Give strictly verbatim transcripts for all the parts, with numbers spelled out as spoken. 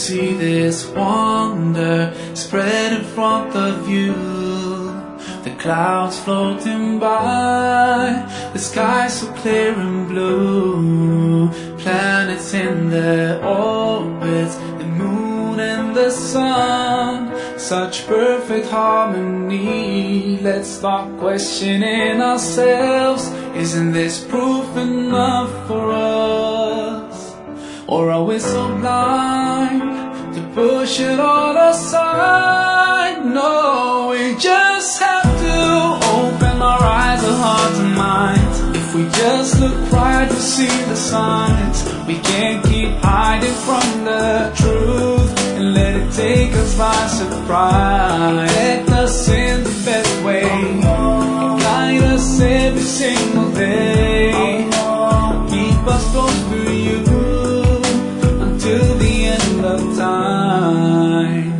see this wonder spread in front of you. The clouds floating by, the sky so clear and blue. Planets in their orbits, the moon and the sun, such perfect harmony. Let's stop questioning ourselves. Isn't this proof enough for us? Or are we so blind to push it all aside? No, we just have to open our eyes, our hearts and minds. If we just look right, we see the signs. We can't keep hiding from the truth and let it take us by surprise. Let us in the best way, guide us every single day. Keep us close to you until the end of time.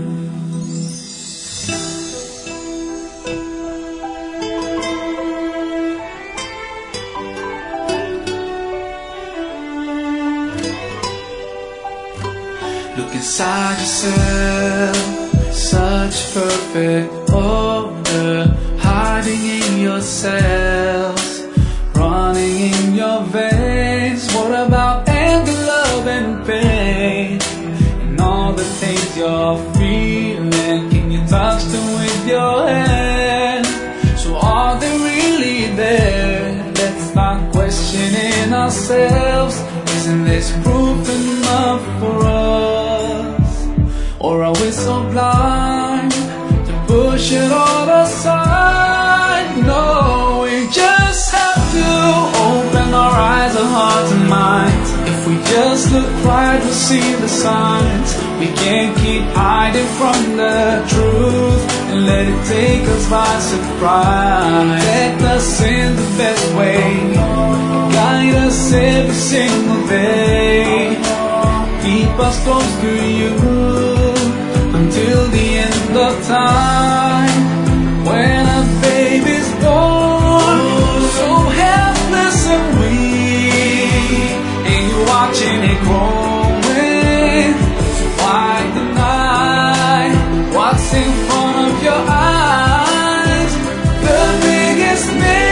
Look inside yourself, such perfect order, hiding in yourselves, running in your veins. What about anger, love and pain, and all the things you're feeling? Can you touch them with your hand? So are they really there? Let's start questioning ourselves. Isn't this proof enough for us? Or are we so blind to push it all aside? No, we just have to open our eyes, our hearts and minds. If we just look right, we'll see the signs. We can't keep hiding from the truth and let it take us by surprise. Let us in the best way, guide us every single day. Keep us close to you until the end of time. When a baby's born, so helpless and weak, and you're watching it growing, so why deny what's in front of your eyes? The biggest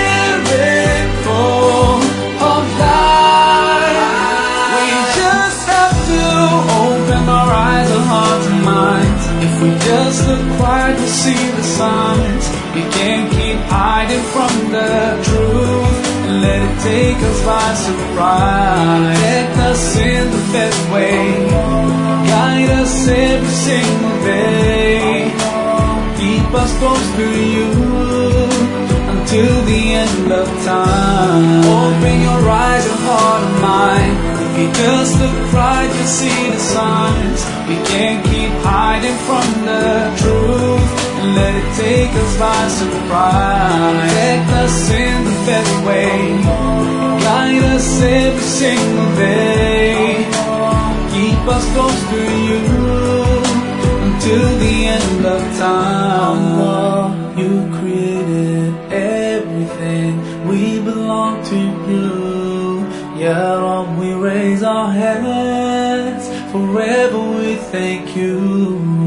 miracle of life. We just have to open our eyes, our hearts and minds. If we just look right, we'll see the signs. We can't keep hiding from the truth and let it take us by surprise. Let us in the best way, guide us every single day. Keep us close to you until the end of time. Open your eyes and heart and mind. If you just look right, you'll see the signs. We can't keep hiding from the truth and let it take us by surprise. Let us in the best way, guide us every single day. Keep us close to you until the end of time. Oh, you created everything, we belong to you. Yeah, Lord, we raise our hands, forever we thank you.